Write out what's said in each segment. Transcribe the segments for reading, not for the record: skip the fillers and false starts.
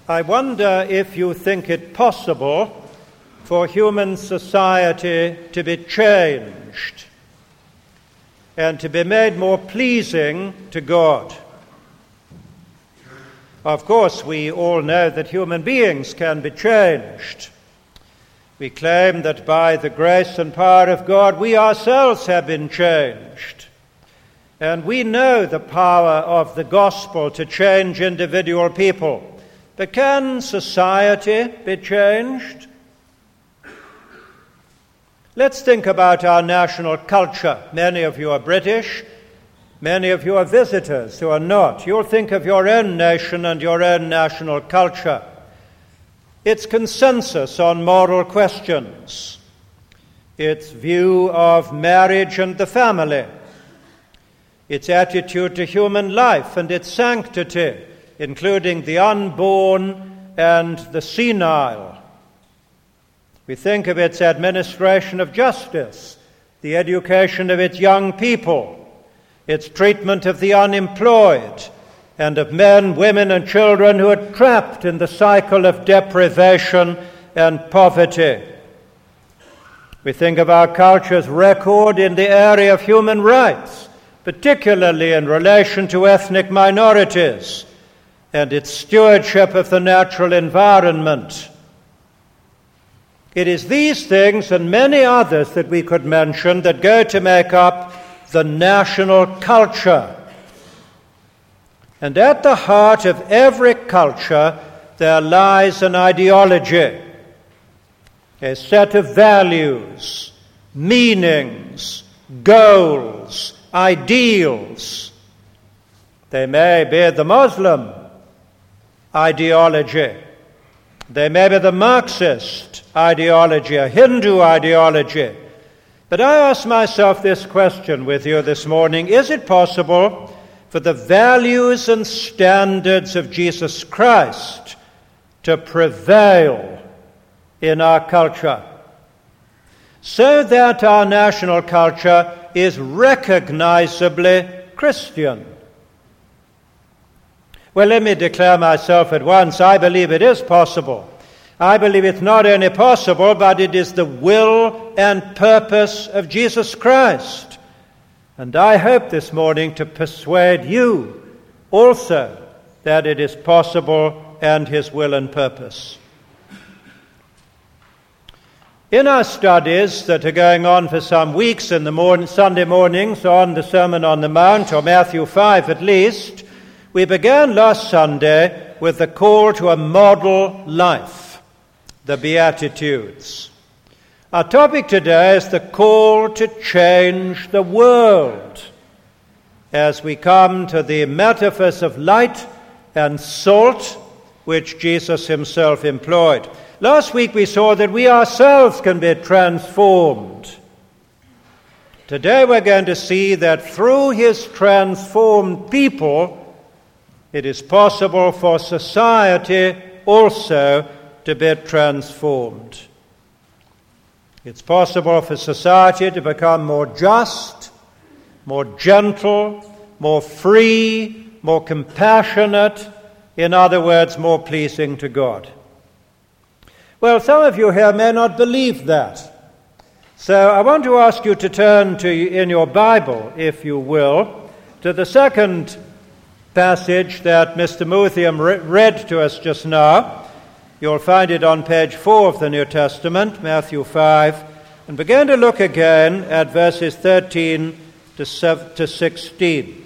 I wonder if you think it possible for human society to be changed and to be made more pleasing to God. Of course, we all know that human beings can be changed. We claim that by the grace and power of God, we ourselves have been changed. And we know the power of the gospel to change individual people. But can society be changed? Let's think about our national culture. Many of you are British. Many of you are visitors who are not. You'll think of your own nation and your own national culture. Its consensus on moral questions. Its view of marriage and the family. Its attitude to human life and its sanctity, including the unborn and the senile. We think of its administration of justice, the education of its young people, its treatment of the unemployed, and of men, women, and children who are trapped in the cycle of deprivation and poverty. We think of our culture's record in the area of human rights, particularly in relation to ethnic minorities, and its stewardship of the natural environment. It is these things and many others that we could mention that go to make up the national culture. And at the heart of every culture there lies an ideology, a set of values, meanings, goals, ideals. They may be the Muslim ideology. They may be the Marxist ideology, a Hindu ideology. But I ask myself this question with you this morning: is it possible for the values and standards of Jesus Christ to prevail in our culture, so that our national culture is recognizably Christian? Well, let me declare myself at once. I believe it is possible. I believe it's not only possible, but it is the will and purpose of Jesus Christ. And I hope this morning to persuade you also that it is possible and his will and purpose. In our studies that are going on for some weeks in the Sunday mornings on the Sermon on the Mount, or Matthew 5 at least, we began last Sunday with the call to a model life, the Beatitudes. Our topic today is the call to change the world, as we come to the metaphors of light and salt which Jesus himself employed. Last week we saw that we ourselves can be transformed. Today we're going to see that through his transformed people, it is possible for society also to be transformed. It's possible for society to become more just, more gentle, more free, more compassionate, in other words, more pleasing to God. Well, some of you here may not believe that. So I want to ask you to turn in your Bible, if you will, to the second passage that Mr. Muthiam read to us just now. You'll find it on page 4 of the New Testament, Matthew 5, and begin to look again at verses 13 to 16.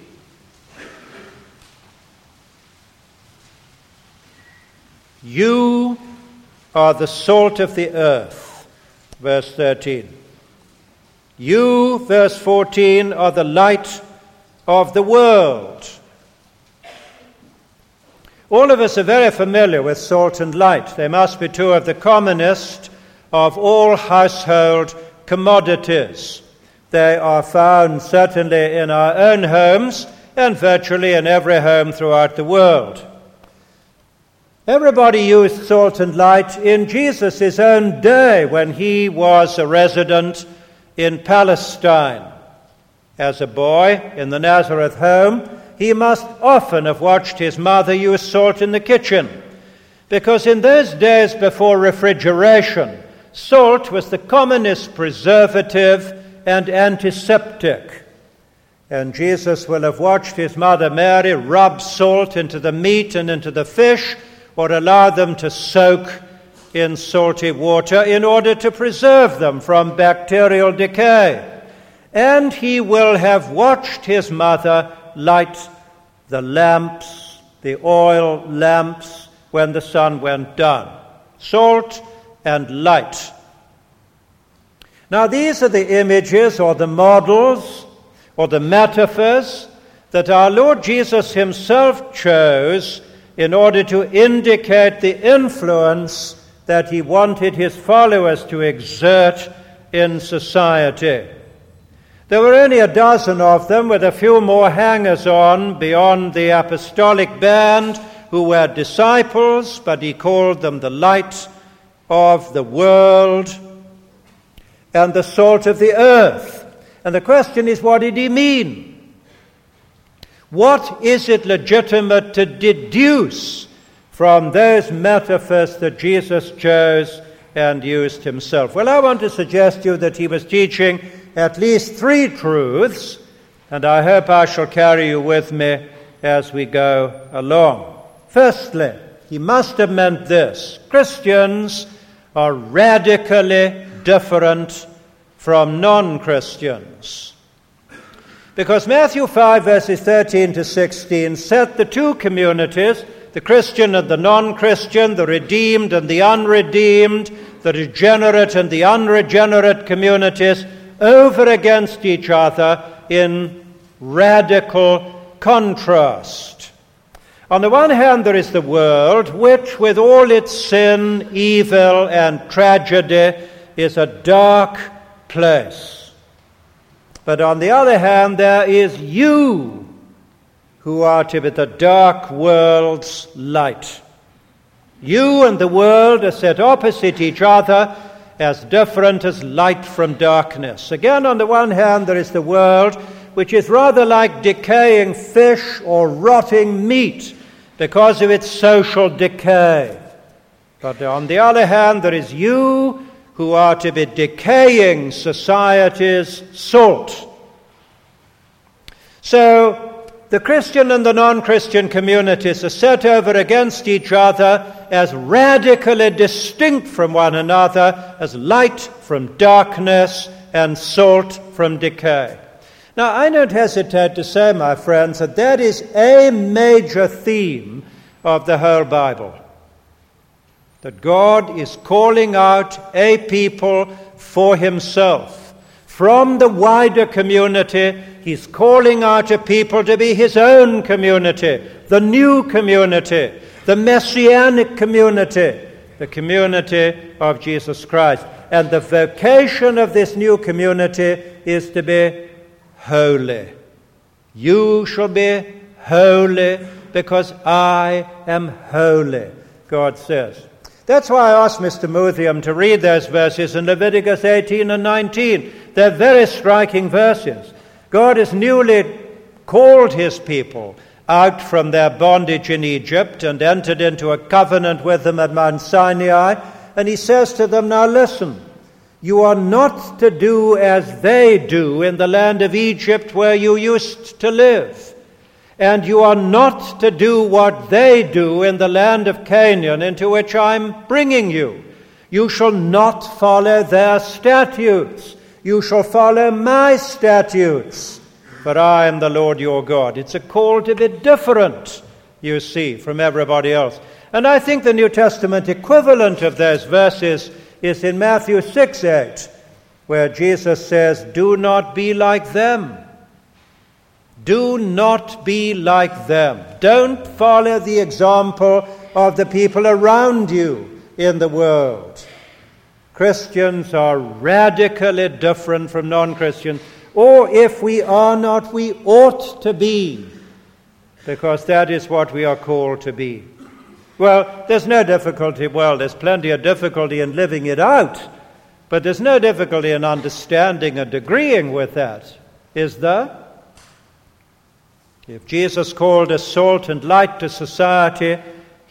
You are the salt of the earth, verse 13. You, verse 14, are the light of the world. All of us are very familiar with salt and light. They must be two of the commonest of all household commodities. They are found certainly in our own homes and virtually in every home throughout the world. Everybody used salt and light in Jesus' own day when he was a resident in Palestine. As a boy in the Nazareth home, he must often have watched his mother use salt in the kitchen. Because in those days before refrigeration, salt was the commonest preservative and antiseptic. And Jesus will have watched his mother Mary rub salt into the meat and into the fish, or allow them to soak in salty water in order to preserve them from bacterial decay. And he will have watched his mother light the lamps, the oil lamps, when the sun went down. Salt and light. Now these are the images or the models or the metaphors that our Lord Jesus himself chose in order to indicate the influence that he wanted his followers to exert in society. There were only a dozen of them, with a few more hangers-on beyond the apostolic band who were disciples, but he called them the light of the world and the salt of the earth. And the question is, what did he mean? What is it legitimate to deduce from those metaphors that Jesus chose and used himself? Well, I want to suggest to you that he was teaching at least three truths, and I hope I shall carry you with me as we go along. Firstly, he must have meant this: Christians are radically different from non-Christians. Because Matthew 5, verses 13 to 16, set the two communities, the Christian and the non-Christian, the redeemed and the unredeemed, the regenerate and the unregenerate communities, over against each other in radical contrast. On the one hand, there is the world, which, with all its sin, evil, and tragedy, is a dark place. But on the other hand, there is you, who are to be the dark world's light. You and the world are set opposite each other, as different as light from darkness. Again, on the one hand, there is the world, which is rather like decaying fish or rotting meat because of its social decay. But on the other hand, there is you, who are to be decaying society's salt. So, the Christian and the non-Christian communities are set over against each other as radically distinct from one another as light from darkness and salt from decay. Now, I don't hesitate to say, my friends, that is a major theme of the whole Bible. That God is calling out a people for himself. From the wider community, he's calling out a people to be his own community, the new community, the messianic community, the community of Jesus Christ. And the vocation of this new community is to be holy. You shall be holy because I am holy, God says. That's why I asked Mr. Muthiam to read those verses in Leviticus 18 and 19. They're very striking verses. God has newly called his people out from their bondage in Egypt and entered into a covenant with them at Mount Sinai. And he says to them, now listen, you are not to do as they do in the land of Egypt where you used to live. And you are not to do what they do in the land of Canaan into which I'm bringing you. You shall not follow their statutes. You shall follow my statutes. For I am the Lord your God. It's a call to be different, you see, from everybody else. And I think the New Testament equivalent of those verses is in Matthew 6:8, where Jesus says, do not be like them. Do not be like them. Don't follow the example of the people around you in the world. Christians are radically different from non-Christians, or if we are not, we ought to be, because that is what we are called to be. Well, there's no difficulty. Well, there's plenty of difficulty in living it out, but there's no difficulty in understanding and agreeing with that, is there? If Jesus called us salt and light to society,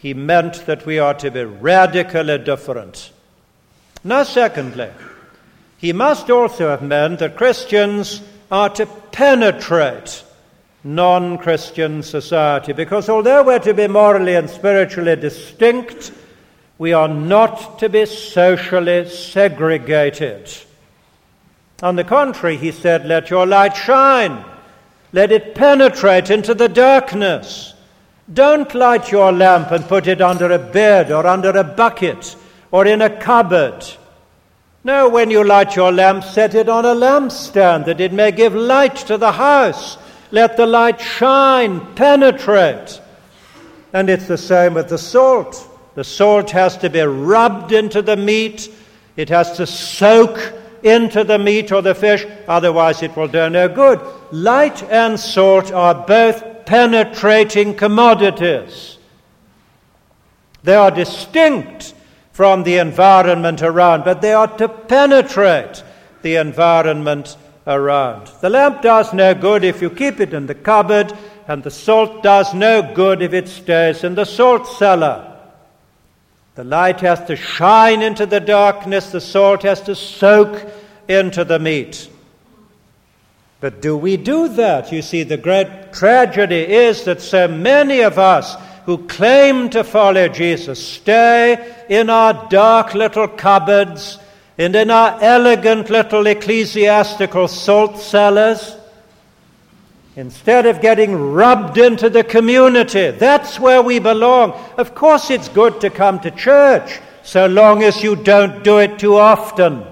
he meant that we are to be radically different. Now, secondly, he must also have meant that Christians are to penetrate non-Christian society, because although we're to be morally and spiritually distinct, we are not to be socially segregated. On the contrary, he said, let your light shine. Let it penetrate into the darkness. Don't light your lamp and put it under a bed or under a bucket or in a cupboard. No, when you light your lamp, set it on a lampstand that it may give light to the house. Let the light shine, penetrate. And it's the same with the salt. The salt has to be rubbed into the meat. It has to soak into the meat or the fish, otherwise it will do no good. Light and salt are both penetrating commodities. They are distinct from the environment around, but they are to penetrate the environment around. The lamp does no good if you keep it in the cupboard, and the salt does no good if it stays in the salt cellar. The light has to shine into the darkness, the salt has to soak into the meat. But do we do that? You see, the great tragedy is that so many of us who claim to follow Jesus stay in our dark little cupboards and in our elegant little ecclesiastical salt cellars, instead of getting rubbed into the community. That's where we belong. Of course it's good to come to church, so long as you don't do it too often.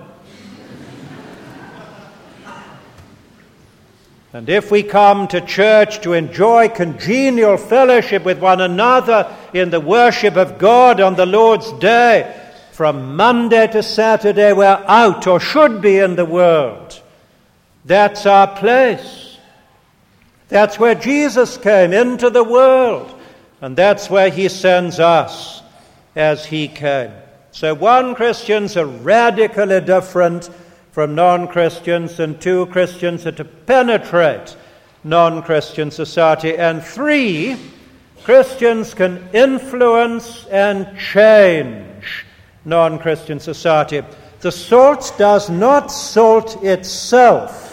And if we come to church to enjoy congenial fellowship with one another in the worship of God on the Lord's Day, from Monday to Saturday we're out or should be in the world. That's our place. That's where Jesus came into the world, and that's where he sends us as he came. So 1, Christians are radically different from non-Christians, and 2, Christians are to penetrate non-Christian society, and 3, Christians can influence and change non-Christian society. The salt does not salt itself.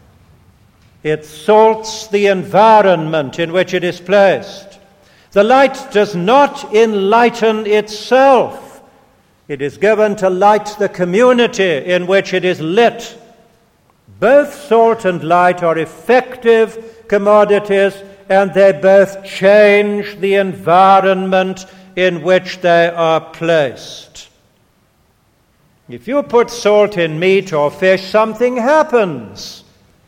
It salts the environment in which it is placed. The light does not enlighten itself. It is given to light the community in which it is lit. Both salt and light are effective commodities, and they both change the environment in which they are placed. If you put salt in meat or fish, something happens.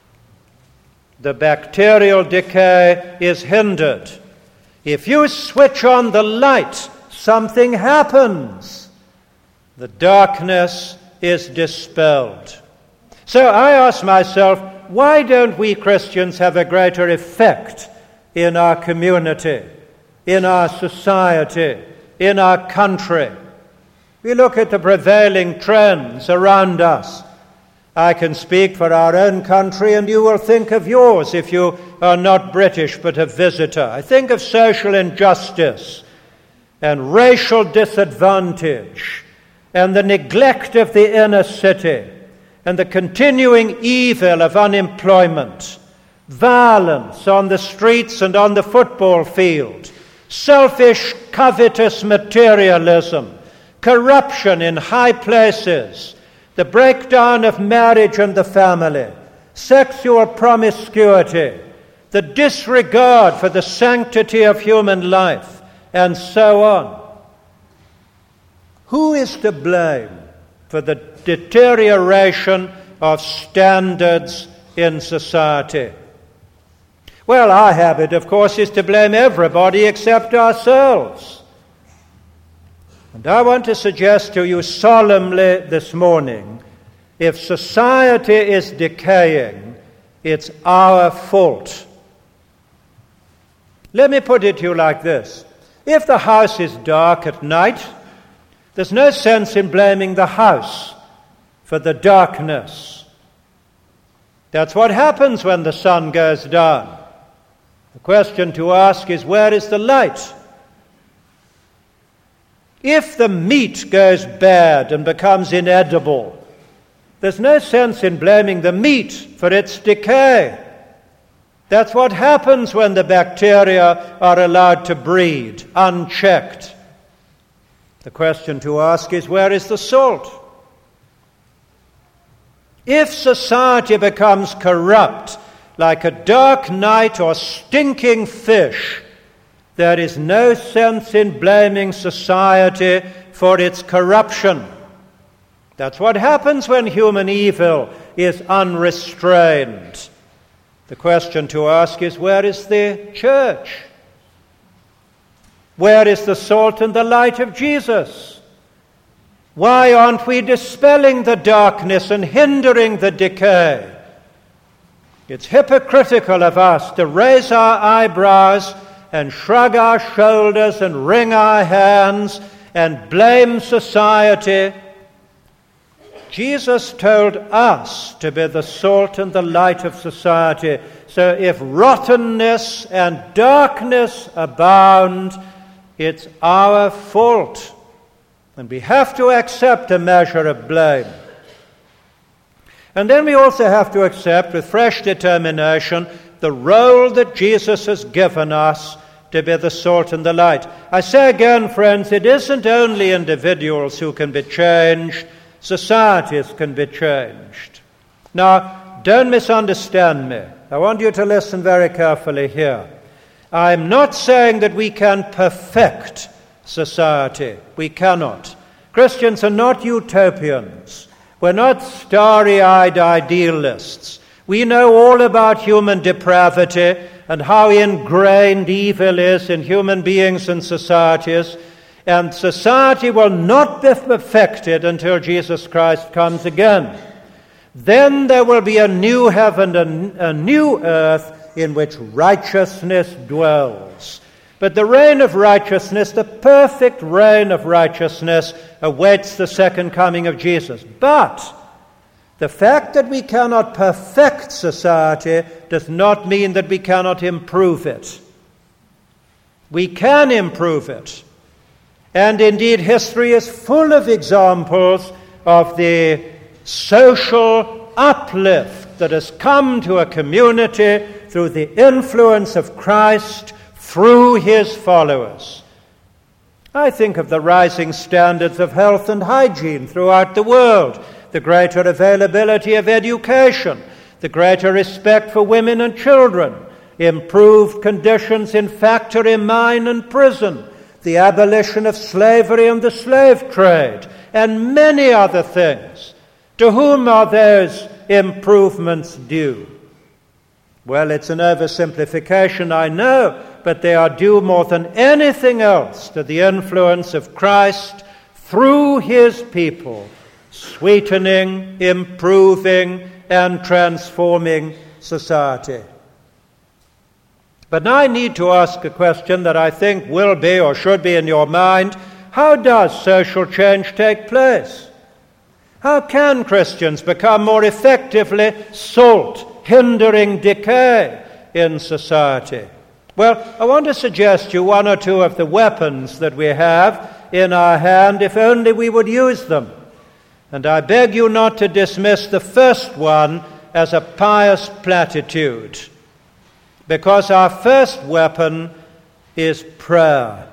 The bacterial decay is hindered. If you switch on the light, something happens. The darkness is dispelled. So I ask myself, why don't we Christians have a greater effect in our community, in our society, in our country? We look at the prevailing trends around us. I can speak for our own country, and you will think of yours if you are not British but a visitor. I think of social injustice and racial disadvantage and the neglect of the inner city and the continuing evil of unemployment, violence on the streets and on the football field, selfish, covetous materialism, corruption in high places, the breakdown of marriage and the family, sexual promiscuity, the disregard for the sanctity of human life, and so on. Who is to blame for the deterioration of standards in society? Well, our habit, of course, is to blame everybody except ourselves. And I want to suggest to you solemnly this morning, if society is decaying, it's our fault. Let me put it to you like this. If the house is dark at night, there's no sense in blaming the house for the darkness. That's what happens when the sun goes down. The question to ask is, where is the light? If the meat goes bad and becomes inedible, there's no sense in blaming the meat for its decay. That's what happens when the bacteria are allowed to breed, unchecked. The question to ask is, where is the salt? If society becomes corrupt, like a dark night or stinking fish, there is no sense in blaming society for its corruption. That's what happens when human evil is unrestrained. The question to ask is, where is the church? Where is the salt and the light of Jesus? Why aren't we dispelling the darkness and hindering the decay? It's hypocritical of us to raise our eyebrows and shrug our shoulders and wring our hands and blame society. Jesus told us to be the salt and the light of society. So if rottenness and darkness abound, it's our fault. And we have to accept a measure of blame. And then we also have to accept with fresh determination the role that Jesus has given us to be the salt and the light. I say again, friends, it isn't only individuals who can be changed, societies can be changed. Now, don't misunderstand me. I want you to listen very carefully here. I'm not saying that we can perfect society. We cannot. Christians are not utopians. We're not starry-eyed idealists. We know all about human depravity and how ingrained evil is in human beings and societies. And society will not be perfected until Jesus Christ comes again. Then there will be a new heaven and a new earth in which righteousness dwells. But the reign of righteousness, the perfect reign of righteousness, awaits the second coming of Jesus. But the fact that we cannot perfect society does not mean that we cannot improve it. We can improve it. And indeed, history is full of examples of the social uplift that has come to a community through the influence of Christ through his followers. I think of the rising standards of health and hygiene throughout the world, the greater availability of education, the greater respect for women and children, improved conditions in factory, mine, and prison, the abolition of slavery and the slave trade, and many other things. To whom are those improvements due? Well, it's an oversimplification, I know, but they are due more than anything else to the influence of Christ through his people, sweetening, improving, and transforming society. But now I need to ask a question that I think will be or should be in your mind. How does social change take place? How can Christians become more effectively salt, hindering decay in society? Well, I want to suggest you one or two of the weapons that we have in our hand, if only we would use them. And I beg you not to dismiss the first one as a pious platitude, because our first weapon is prayer.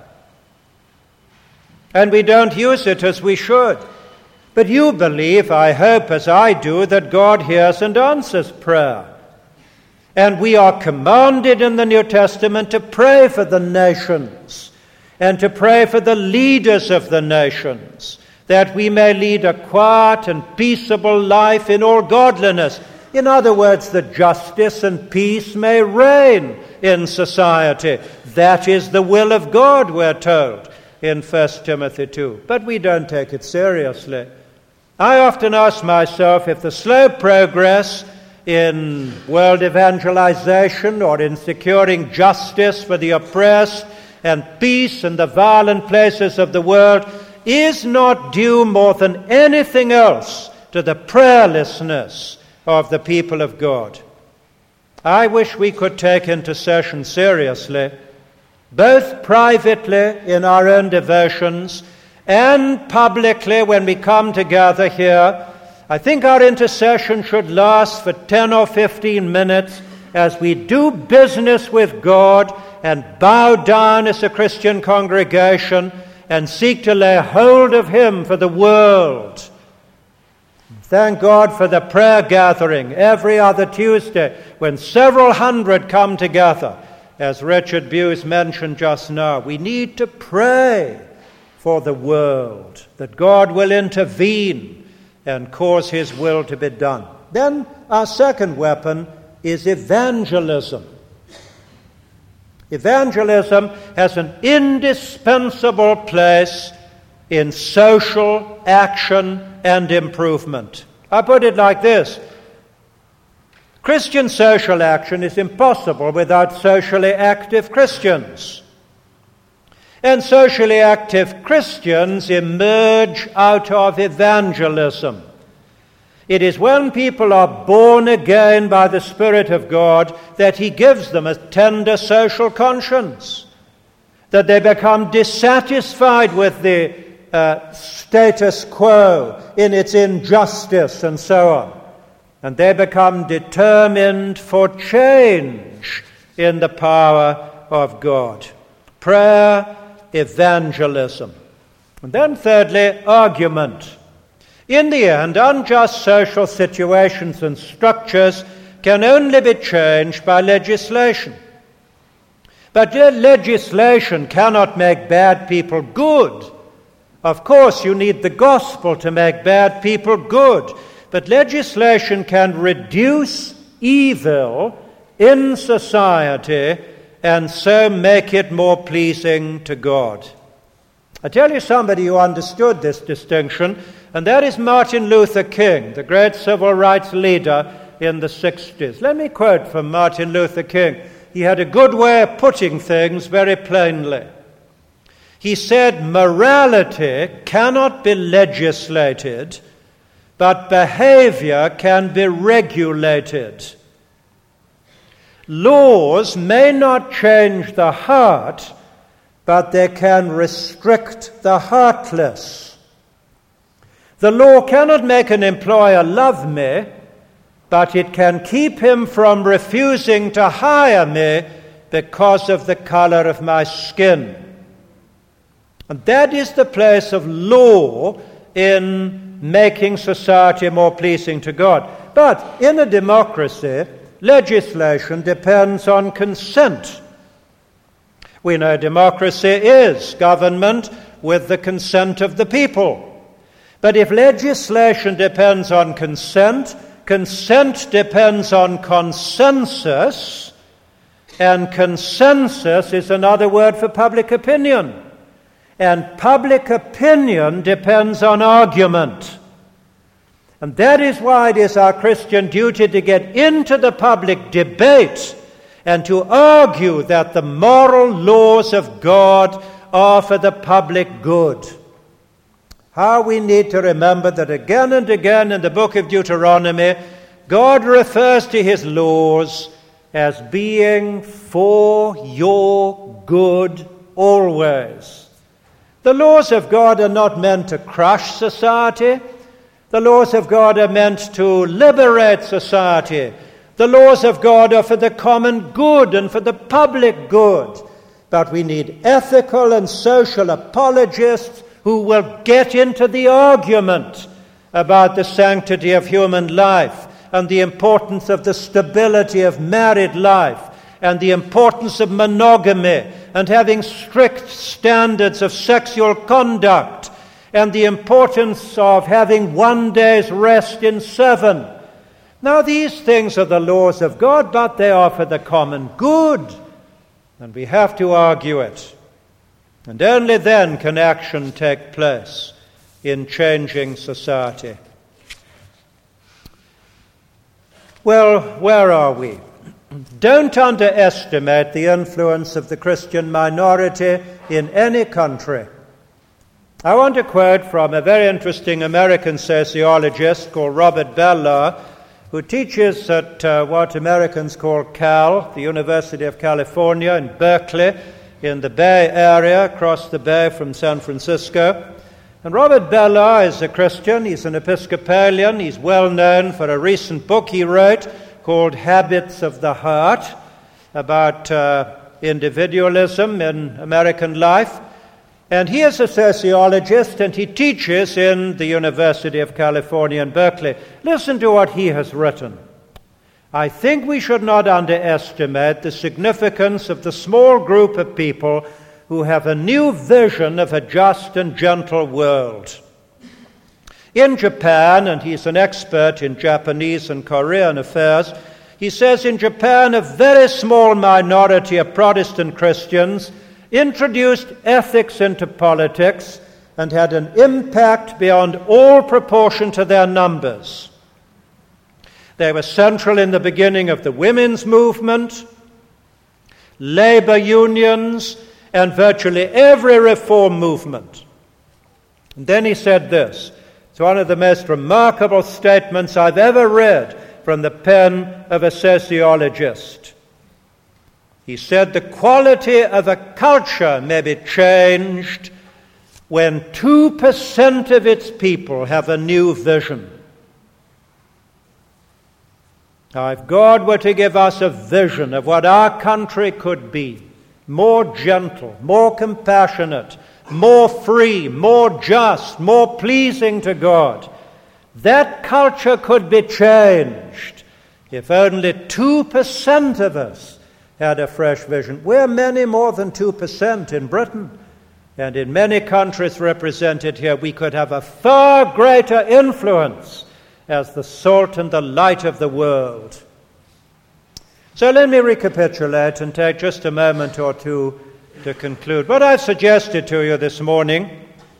And we don't use it as we should. But you believe, I hope as I do, that God hears and answers prayer. And we are commanded in the New Testament to pray for the nations and to pray for the leaders of the nations, that we may lead a quiet and peaceable life in all godliness. In other words, that justice and peace may reign in society. That is the will of God, we're told in 1 Timothy 2. But we don't take it seriously. I often ask myself if the slow progress in world evangelization or in securing justice for the oppressed and peace in the violent places of the world is not due more than anything else to the prayerlessness of the people of God. I wish we could take intercession seriously, both privately in our own devotions and publicly when we come together here, I think our intercession should last for 10 or 15 minutes as we do business with God and bow down as a Christian congregation and seek to lay hold of Him for the world. Thank God for the prayer gathering every other Tuesday when several hundred come together. As Richard Buse mentioned just now, we need to pray for the world, that God will intervene and cause His will to be done. Then our second weapon is evangelism. Evangelism has an indispensable place in social action and improvement. I put it like this: Christian social action is impossible without socially active Christians. And socially active Christians emerge out of evangelism. It is when people are born again by the Spirit of God that He gives them a tender social conscience, that they become dissatisfied with the status quo in its injustice and so on, and they become determined for change in the power of God. Prayer, evangelism. And then thirdly, argument. In the end, unjust social situations and structures can only be changed by legislation. But legislation cannot make bad people good. Of course, you need the gospel to make bad people good, but legislation can reduce evil in society and so make it more pleasing to God. I tell you somebody who understood this distinction, and that is Martin Luther King, the great civil rights leader in the 60s. Let me quote from Martin Luther King. He had a good way of putting things very plainly. He said, "Morality cannot be legislated, but behavior can be regulated. Laws may not change the heart, but they can restrict the heartless. The law cannot make an employer love me, but it can keep him from refusing to hire me because of the color of my skin." And that is the place of law in making society more pleasing to God. But in a democracy, legislation depends on consent. We know democracy is government with the consent of the people. But if legislation depends on consent, consent depends on consensus, and consensus is another word for public opinion. And public opinion depends on argument. And that is why it is our Christian duty to get into the public debate and to argue that the moral laws of God are for the public good. How we need to remember that again and again in the book of Deuteronomy, God refers to His laws as being for your good always. The laws of God are not meant to crush society. The laws of God are meant to liberate society. The laws of God are for the common good and for the public good. But we need ethical and social apologists who will get into the argument about the sanctity of human life and the importance of the stability of married life and the importance of monogamy and having strict standards of sexual conduct and the importance of having one day's rest in 7. Now, these things are the laws of God, but they are for the common good, and we have to argue it. And only then can action take place in changing society. Well, where are we? Don't underestimate the influence of the Christian minority in any country. I want to quote from a very interesting American sociologist called Robert Bellah, who teaches at what Americans call Cal, the University of California in Berkeley, in the Bay Area, across the bay from San Francisco. And Robert Bellah is a Christian. He's an Episcopalian. He's well known for a recent book he wrote called Habits of the Heart about individualism in American life. And he is a sociologist, and he teaches in the University of California in Berkeley. Listen to what he has written. I think we should not underestimate the significance of the small group of people who have a new vision of a just and gentle world. In Japan, and he's an expert in Japanese and Korean affairs, he says in Japan a very small minority of Protestant Christians introduced ethics into politics and had an impact beyond all proportion to their numbers. They were central in the beginning of the women's movement, labor unions, and virtually every reform movement. And then he said this. It's one of the most remarkable statements I've ever read from the pen of a sociologist. He said, the quality of a culture may be changed when 2% of its people have a new vision. Now, if God were to give us a vision of what our country could be, more gentle, more compassionate, more free, more just, more pleasing to God, that culture could be changed if only 2% of us had a fresh vision. We're many more than 2% in Britain, and in many countries represented here, we could have a far greater influence as the salt and the light of the world. So let me recapitulate and take just a moment or two to conclude. What I've suggested to you this morning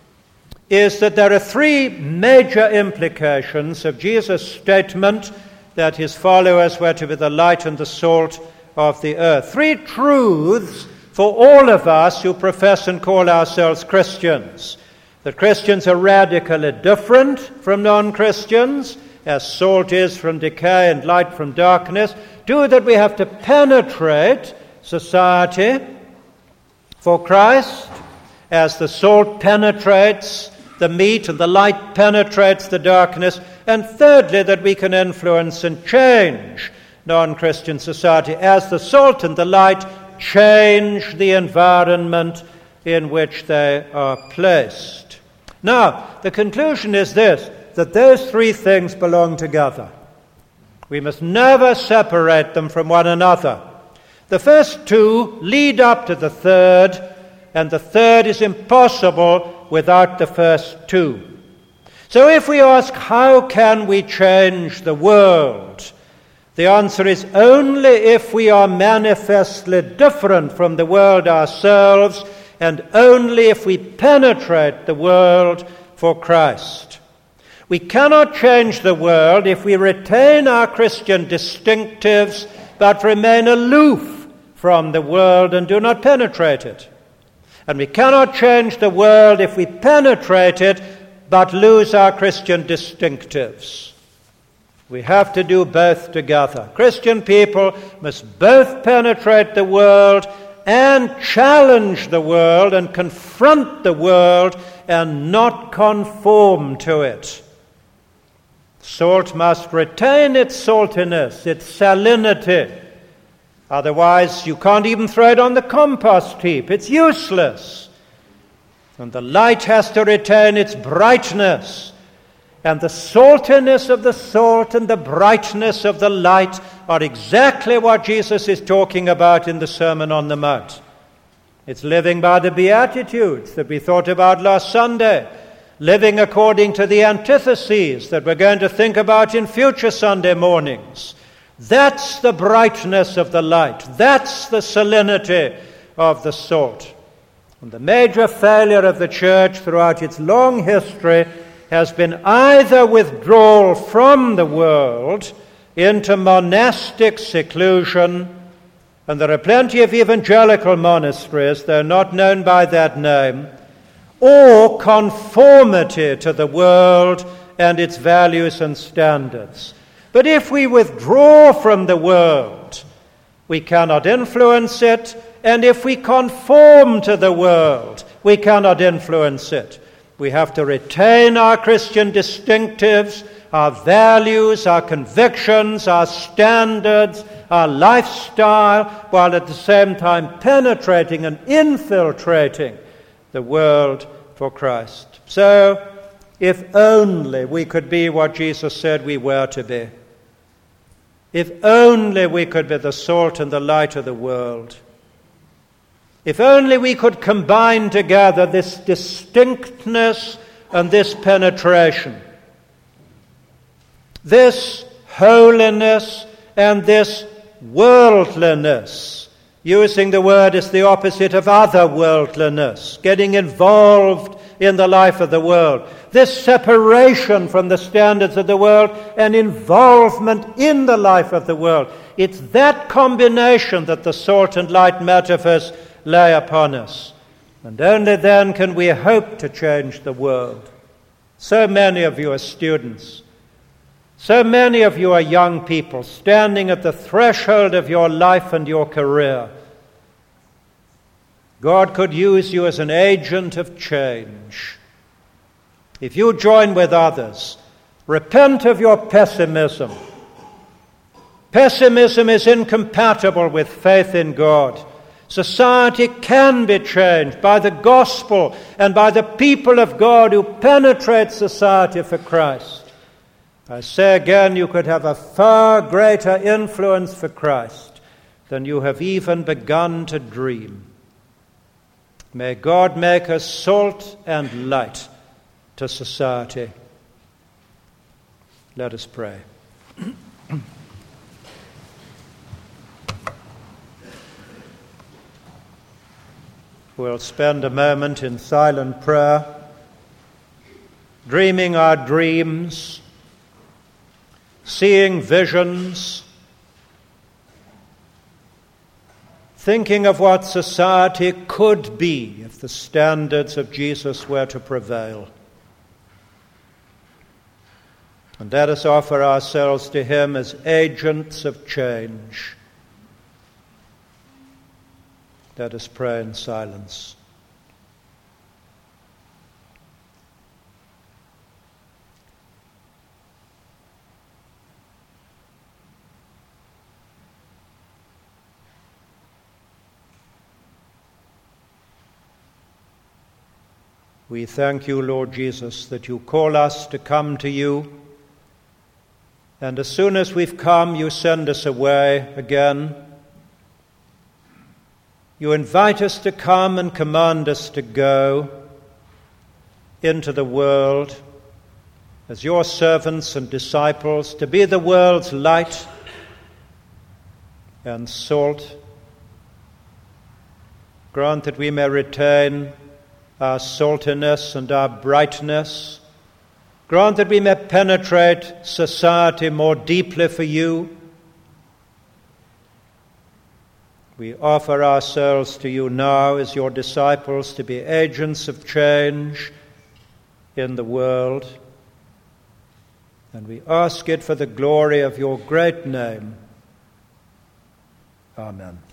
is that there are three major implications of Jesus' statement that his followers were to be the light and the salt of the earth. Three truths for all of us who profess and call ourselves Christians. That Christians are radically different from non-Christians, as salt is from decay and light from darkness. Two, that we have to penetrate society for Christ, as the salt penetrates the meat and the light penetrates the darkness. And thirdly, that we can influence and change non-Christian society as the salt and the light change the environment in which they are placed. Now, the conclusion is this, that those three things belong together. We must never separate them from one another. The first two lead up to the third, and the third is impossible without the first two. So if we ask, how can we change the world? The answer is only if we are manifestly different from the world ourselves, and only if we penetrate the world for Christ. We cannot change the world if we retain our Christian distinctives but remain aloof from the world and do not penetrate it. And we cannot change the world if we penetrate it but lose our Christian distinctives. We have to do both together. Christian people must both penetrate the world and challenge the world and confront the world and not conform to it. Salt must retain its saltiness, its salinity. Otherwise, you can't even throw it on the compost heap. It's useless. And the light has to retain its brightness. And the saltiness of the salt and the brightness of the light are exactly what Jesus is talking about in the Sermon on the Mount. It's living by the Beatitudes that we thought about last Sunday, living according to the antitheses that we're going to think about in future Sunday mornings. That's the brightness of the light. That's the salinity of the salt. And the major failure of the church throughout its long history has been either withdrawal from the world into monastic seclusion, and there are plenty of evangelical monasteries, they're not known by that name, or conformity to the world and its values and standards. But if we withdraw from the world, we cannot influence it, and if we conform to the world, we cannot influence it. We have to retain our Christian distinctives, our values, our convictions, our standards, our lifestyle, while at the same time penetrating and infiltrating the world for Christ. So, if only we could be what Jesus said we were to be. If only we could be the salt and the light of the world. If only we could combine together this distinctness and this penetration, this holiness and this worldliness. Using the word as the opposite of otherworldliness, getting involved in the life of the world. This separation from the standards of the world and involvement in the life of the world. It's that combination that the salt and light metaphors lay upon us. And only then can we hope to change the world. So many of you are students. So many of you are young people standing at the threshold of your life and your career. God could use you as an agent of change. If you join with others, repent of your pessimism. Pessimism is incompatible with faith in God. Society can be changed by the gospel and by the people of God who penetrate society for Christ. I say again, you could have a far greater influence for Christ than you have even begun to dream. May God make us salt and light to society. Let us pray. We'll spend a moment in silent prayer, dreaming our dreams, seeing visions, thinking of what society could be if the standards of Jesus were to prevail. And let us offer ourselves to him as agents of change. Let us pray in silence. We thank you, Lord Jesus, that you call us to come to you. And as soon as we've come, you send us away again. You invite us to come and command us to go into the world as your servants and disciples, to be the world's light and salt. Grant that we may retain our saltiness and our brightness. Grant that we may penetrate society more deeply for you. We offer ourselves to you now as your disciples to be agents of change in the world. And we ask it for the glory of your great name. Amen.